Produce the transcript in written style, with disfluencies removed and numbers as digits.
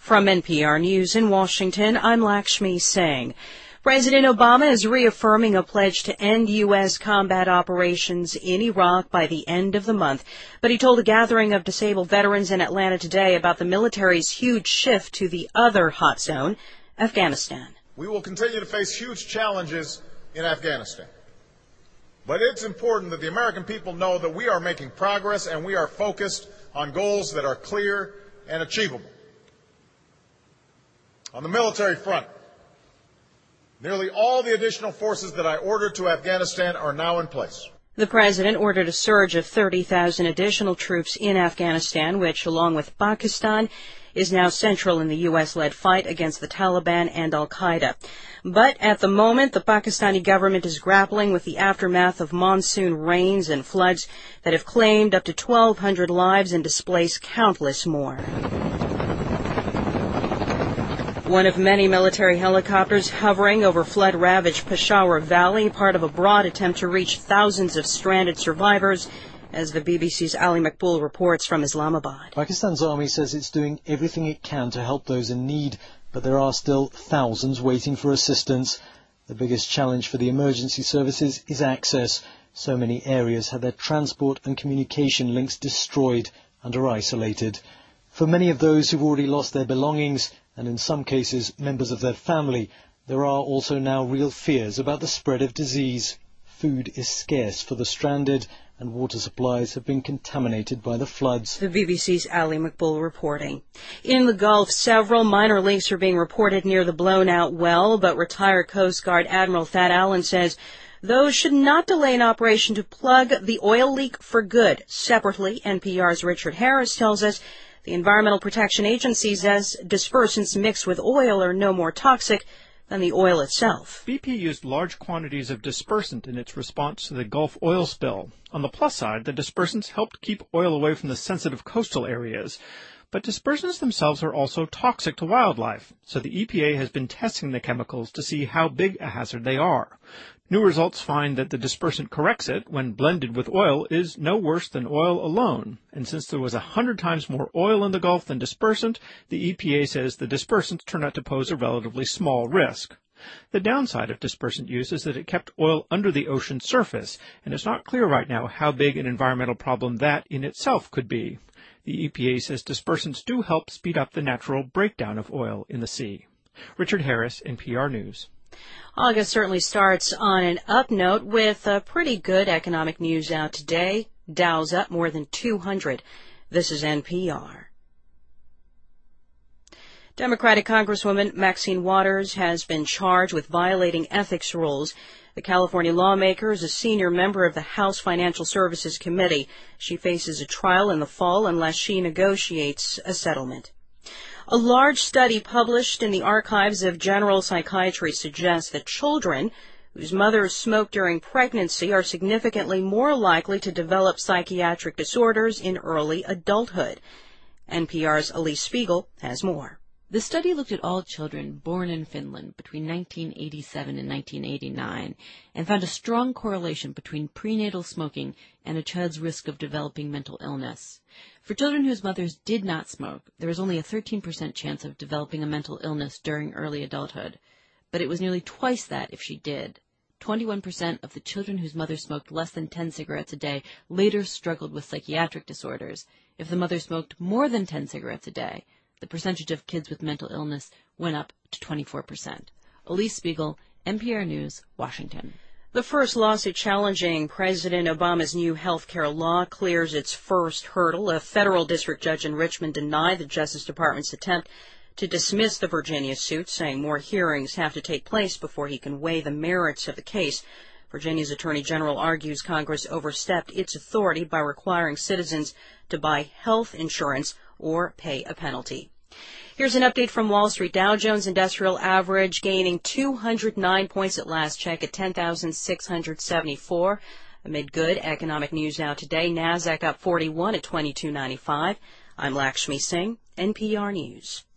From NPR News in Washington, I'm Lakshmi Singh. President Obama is reaffirming a pledge to end U.S. combat operations in Iraq by the end of the month. But he told a gathering of disabled veterans in Atlanta today about the military's huge shift to the other hot zone, Afghanistan. We will continue to face huge challenges in Afghanistan. But it's important that the American people know that we are making progress and we are focused on goals that are clear and achievable. On the military front, nearly all the additional forces that I ordered to Afghanistan are now in place. The president ordered a surge of 30,000 additional troops in Afghanistan, which, along with Pakistan, is now central in the U.S.-led fight against the Taliban and al-Qaeda. But at the moment, the Pakistani government is grappling with the aftermath of monsoon rains and floods that have claimed up to 1,200 lives and displaced countless more. One of many military helicopters hovering over flood-ravaged Peshawar Valley, part of a broad attempt to reach thousands of stranded survivors, as the BBC's Ali Makbul reports from Islamabad. Pakistan's army says it's doing everything it can to help those in need, but there are still thousands waiting for assistance. The biggest challenge for the emergency services is access. So many areas had their transport and communication links destroyed and are isolated. For many of those who've already lost their belongings, and in some cases members of their family, there are also now real fears about the spread of disease. Food is scarce for the stranded, and water supplies have been contaminated by the floods. The BBC's Ali Makbul reporting. In the Gulf, several minor leaks are being reported near the blown-out well, but retired Coast Guard Admiral Thad Allen says those should not delay an operation to plug the oil leak for good. Separately, NPR's Richard Harris tells us the Environmental Protection Agency says dispersants mixed with oil are no more toxic than the oil itself. BP used large quantities of dispersant in its response to the Gulf oil spill. On the plus side, the dispersants helped keep oil away from the sensitive coastal areas. But dispersants themselves are also toxic to wildlife, so the EPA has been testing the chemicals to see how big a hazard they are. New results find that the dispersant Corexit, when blended with oil, is no worse than oil alone. And since there was 100 times more oil in the Gulf than dispersant, the EPA says the dispersants turn out to pose a relatively small risk. The downside of dispersant use is that it kept oil under the ocean surface, and it's not clear right now how big an environmental problem that in itself could be. The EPA says dispersants do help speed up the natural breakdown of oil in the sea. Richard Harris, NPR News. August certainly starts on an up note with pretty good economic news out today. Dow's up more than 200. This is NPR. Democratic Congresswoman Maxine Waters has been charged with violating ethics rules. The California lawmaker is a senior member of the House Financial Services Committee. She faces a trial in the fall unless she negotiates a settlement. A large study published in the Archives of General Psychiatry suggests that children whose mothers smoked during pregnancy are significantly more likely to develop psychiatric disorders in early adulthood. NPR's Elise Spiegel has more. The study looked at all children born in Finland between 1987 and 1989 and found a strong correlation between prenatal smoking and a child's risk of developing mental illness. For children whose mothers did not smoke, there was only a 13% chance of developing a mental illness during early adulthood, but it was nearly twice that if she did. 21% of the children whose mothers smoked less than 10 cigarettes a day later struggled with psychiatric disorders. If the mother smoked more than 10 cigarettes a day, the percentage of kids with mental illness went up to 24%. Elise Spiegel, NPR News, Washington. The first lawsuit challenging President Obama's new health care law clears its first hurdle. A federal district judge in Richmond denied the Justice Department's attempt to dismiss the Virginia suit, saying more hearings have to take place before he can weigh the merits of the case. Virginia's Attorney General argues Congress overstepped its authority by requiring citizens to buy health insurance or pay a penalty. Here's an update from Wall Street. Dow Jones Industrial Average gaining 209 points at last check at 10,674. Amid good economic news out today, NASDAQ up 41 at 2295. I'm Lakshmi Singh, NPR News.